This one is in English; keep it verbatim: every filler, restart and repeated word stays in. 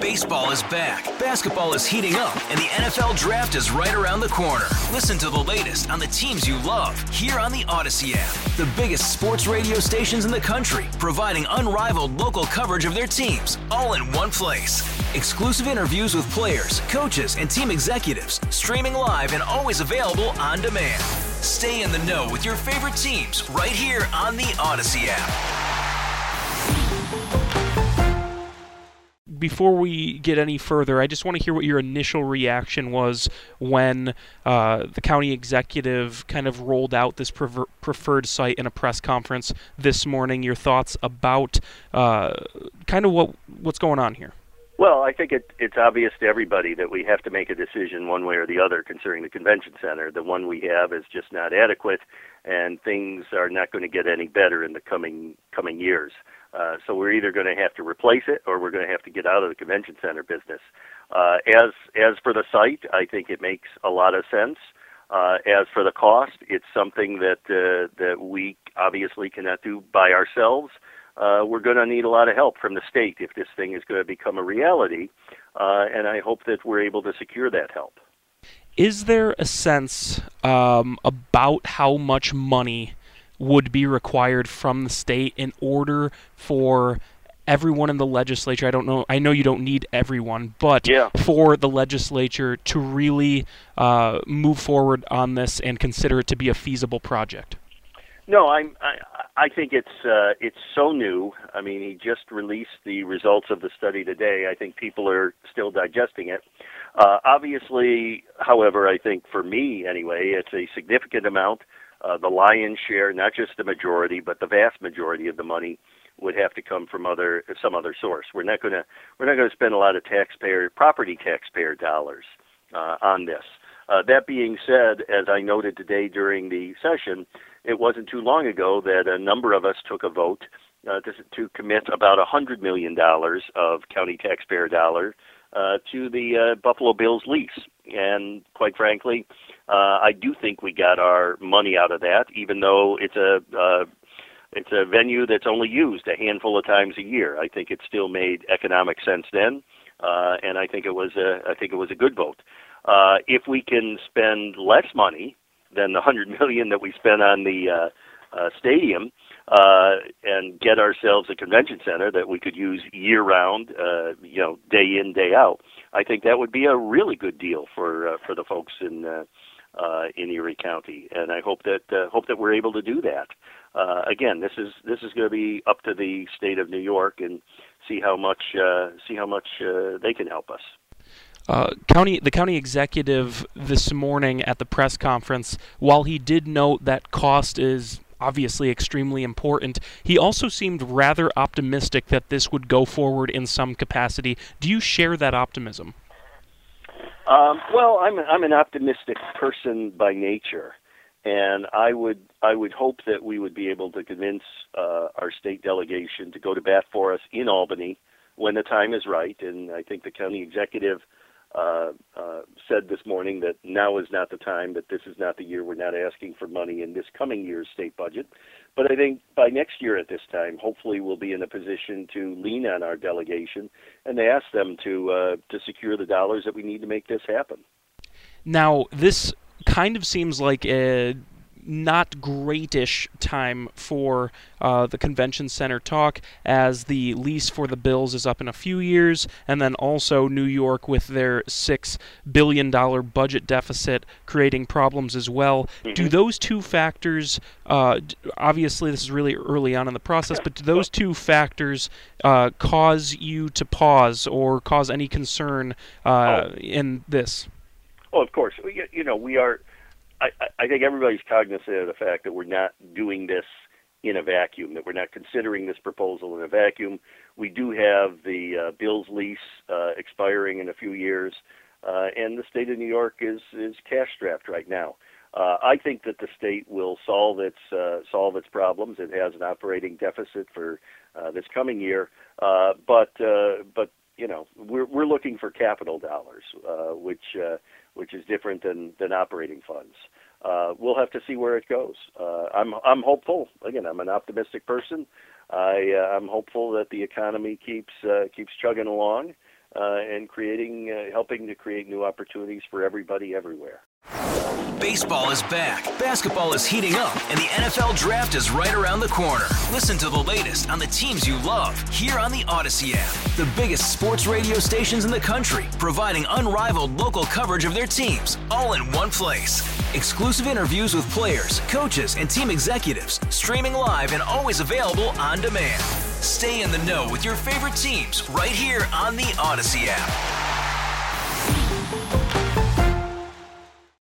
Baseball is back, basketball is heating up, and the N F L Draft is right around the corner. Listen to the latest on the teams you love here on the Odyssey app. The biggest sports radio stations in the country, providing unrivaled local coverage of their teams, all in one place. Exclusive interviews with players, coaches, and team executives, streaming live and always available on demand. Stay in the know with your favorite teams right here on the Odyssey app. Before we get any further, I just want to hear what your initial reaction was when uh, the county executive kind of rolled out this prefer- preferred site in a press conference this morning. Your thoughts about uh, kind of what what's going on here? Well, I think it, it's obvious to everybody that we have to make a decision one way or the other concerning the convention center. The one we have is just not adequate, and things are not going to get any better in the coming coming years. Uh, so we're either going to have to replace it or we're going to have to get out of the convention center business. Uh, as as for the site, I think it makes a lot of sense. Uh, as for the cost, it's something that uh, that we obviously cannot do by ourselves. Uh, we're going to need a lot of help from the state if this thing is going to become a reality, uh, and I hope that we're able to secure that help. Is there a sense um, about how much money would be required from the state in order for everyone in the legislature, I don't know, I know you don't need everyone, but yeah. for the legislature to really uh, move forward on this and consider it to be a feasible project? No, I'm, I I think it's uh, it's so new. I mean, he just released the results of the study today. I think people are still digesting it. Uh, obviously, however, I think for me anyway, it's a significant amount. Uh, the lion's share, not just the majority, but the vast majority of the money would have to come from other some other source. We're not going to we're not going to spend a lot of taxpayer property taxpayer dollars uh, on this. Uh, that being said, as I noted today during the session, it wasn't too long ago that a number of us took a vote uh, to, to commit about one hundred million dollars of county taxpayer dollars uh, to the uh, Buffalo Bills lease. And quite frankly, uh, I do think we got our money out of that, even though it's a uh, it's a venue that's only used a handful of times a year. I think it still made economic sense then, uh, and I think it was a I think it was a good vote. Uh, if we can spend less money than the one hundred million dollars that we spent on the uh, uh, stadium uh, and get ourselves a convention center that we could use year-round, uh, you know, day in, day out, I think that would be a really good deal for uh, for the folks in uh, uh, in Erie County, and I hope that uh, hope that we're able to do that. Uh, again, this is this is going to be up to the state of New York and see how much uh, see how much uh, they can help us. Uh, county, the county executive this morning at the press conference, while he did note that cost is obviously extremely important, he also seemed rather optimistic that this would go forward in some capacity. Do you share that optimism? Um, well, I'm I'm an optimistic person by nature, and I would I would hope that we would be able to convince uh, our state delegation to go to bat for us in Albany when the time is right. And I think the county executive Uh, uh, said this morning that now is not the time, that this is not the year. We're not asking for money in this coming year's state budget. But I think by next year at this time, hopefully we'll be in a position to lean on our delegation and ask them to uh, to secure the dollars that we need to make this happen. Now, this kind of seems like a not great-ish time for uh, the convention center talk, as the lease for the Bills is up in a few years, and then also New York with their six billion dollars budget deficit creating problems as well. Mm-hmm. Do those two factors, uh, obviously this is really early on in the process, but do those two factors uh, cause you to pause or cause any concern uh, oh. in this? Oh, of course. You know, we are... I, I think everybody's cognizant of the fact that we're not doing this in a vacuum, that we're not considering this proposal in a vacuum. We do have the uh, Bills lease uh, expiring in a few years, uh, and the state of New York is, is cash-strapped right now. Uh, I think that the state will solve its uh, solve its problems. It has an operating deficit for uh, this coming year, uh, but uh, but you know we're we're looking for capital dollars, uh, which uh, which is different than, than operating funds. Uh, we'll have to see where it goes. Uh, I'm I'm hopeful. Again, I'm an optimistic person. I uh, I'm hopeful that the economy keeps uh, keeps chugging along, uh, and creating, uh, helping to create new opportunities for everybody everywhere. Baseball is back, basketball is heating up, and the N F L Draft is right around the corner. Listen to the latest on the teams you love here on the Odyssey app. The biggest sports radio stations in the country, providing unrivaled local coverage of their teams, all in one place. Exclusive interviews with players, coaches, and team executives, streaming live and always available on demand. Stay in the know with your favorite teams right here on the Odyssey app.